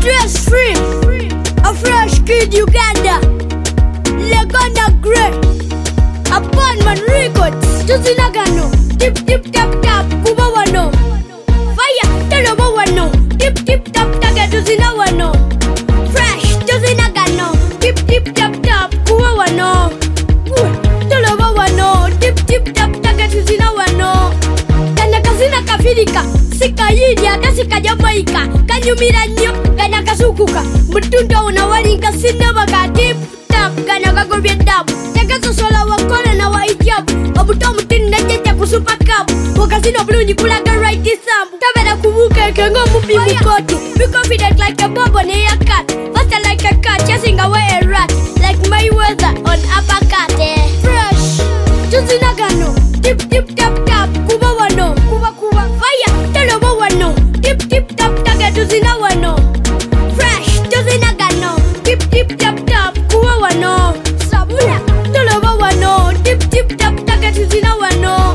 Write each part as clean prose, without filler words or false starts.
Stress free, a fresh kid Uganda. Leganda great, a Bandman records. Juzi nagano, tip tip tap tap, kuba wano. Fire, telo ba wano. Tip tip tap tap, juzi na wano. Fresh, juzi nagano, tip tip tap tap, kuba wano. Telo ba wano. Tip tip tap tap, juzi na wano. Kana kazina kafirika, sika yidia, kasika Jamaica. Kanyumira nyo, kana kasukuka. Mutunda unawaringa sinabaka. Tip tap, kana kagobye dabu. Tekazo sola wakona na waijabu. Obuto mutinda jeja kusupa kabu. Wakasino blunji kulaga right isambu. Tabeda kubuke kengo mupi mukoti. Be confident like a bob on a cat. Faster like a cat, chasing away a rat. Like my weather on uppercut. Fresh, juzi nagano. Tip tip tap tap, kuba wano. Kuba kuba. Fire, telo ba wano. Tip tip tap tap, juzi na wano. Fresh, juzi nagano. Tip tip tap tap, kuba wano. Sabula, telo ba wano. Tip tip tap tap, juzi na wano.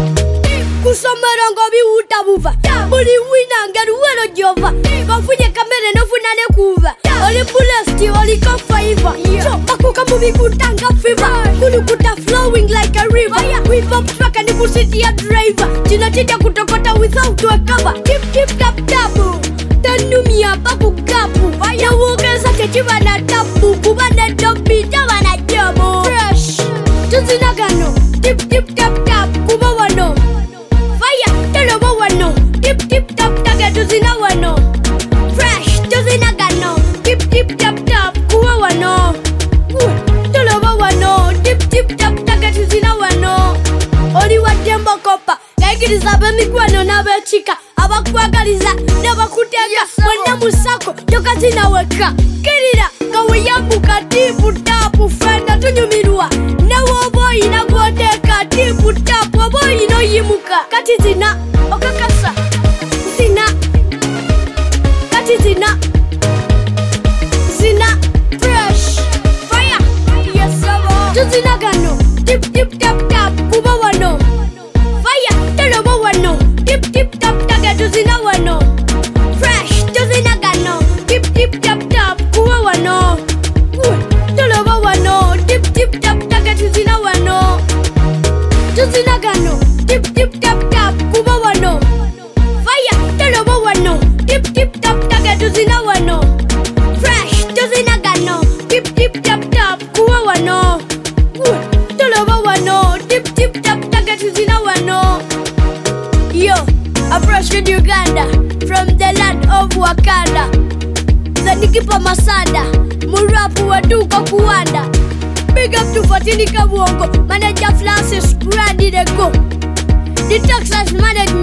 Kusomerongo bi utabuva. Buli wina ngaru wero jova. Bafunye kamere no funane kuva. Oli bulesti, oli kafaiva. So, bakuka mubi kutanga fever. Kunu kuta flowing like a river. We pop truck and you city a driver. China tija kutokota without a cover. Tip tip tap tapu. Tanumia baku kapu. Ya woke sa kechiva na tapu. Kubane dobi tawa na jobo. Fresh, juzi nagano. Tip tip tap tap, kuba wano. Fire, telo ba wano. Tip tip tap tap, juzi na wano. Fresh, juzi nagano. Tip tip tap tap, kuba wano. Telo ba wano. Tip tip tap tap, juzi na wano. Oli watembo kopa. Gaigiriza bemikwano na bechika. Abakwagaliza, nabakutega. Mwenda musako, joka zinaweka. Kirira, kawe yambuka tipu tapu. Fenda tunyumirua. Nawo boy inagoteka. Tipu tapu, boy ino yimuka. Kati zina, okakasa. Zina. Kati zina. Zina. Fresh. Fire. Yes, sir. Juzi nagano. Tip tip tap tap, kuba wano. Fire, telo ba wano. Tip tip tap tap, juzi na wano. Fresh, juzi nagano. Tip tip tap tap, kuba wano. Telo ba wano. Tip tip tap tap, juzi na wano. Juzi nagano. Tip tip tap tap, kuba wano. Fire, telo ba wano. Tip tip tap tap, juzi na wano. Fresh, juzi nagano. Tip tip tap tap, kuba wano. Telo ba wano. Tip tip tap tap, juzi na wano. Yo, a fresh kid Uganda, from the land of Wakanda. Zanikipa Masada, murapu wa duka kuwanda. Big up to Fatini Kabwongo, manager Francis Grandi de Go. The Texas management.